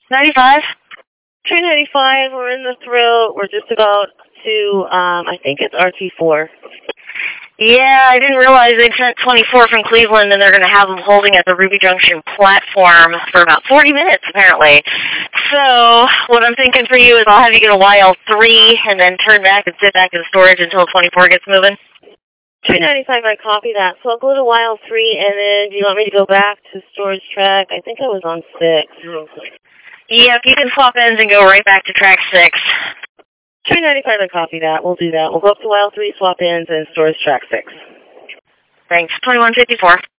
95? Train 95, we're in the thrill. We're just about to, I think it's RT4. Yeah, I didn't realize they'd sent 24 from Cleveland, and they're going to have them holding at the Ruby Junction platform for about 40 minutes, apparently. So what I'm thinking for you is I'll have you get a YL3 and then turn back and sit back in storage until 24 gets moving. Train 95, I copy that. So I'll go to YL3, and then do you want me to go back to storage track? I think I was on 6. You're on 6. Yep, you can swap ends and go right back to track 6. Train 95, I copy that. We'll do that. We'll go up to YL3, swap ends, and storage track 6. Thanks. 2154.